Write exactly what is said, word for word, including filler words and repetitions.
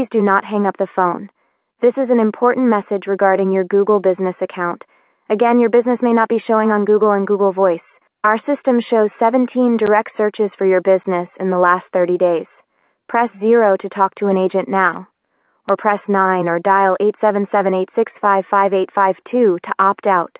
Please do not hang up the phone. This is an important message regarding your Google Business account. Again, your business may not be showing on Google and Google Voice. Our system shows seventeen direct searches for your business in the last thirty days. Press zero to talk to an agent now, or press nine or dial eight seven seven, eight six five, five eight five two to opt out.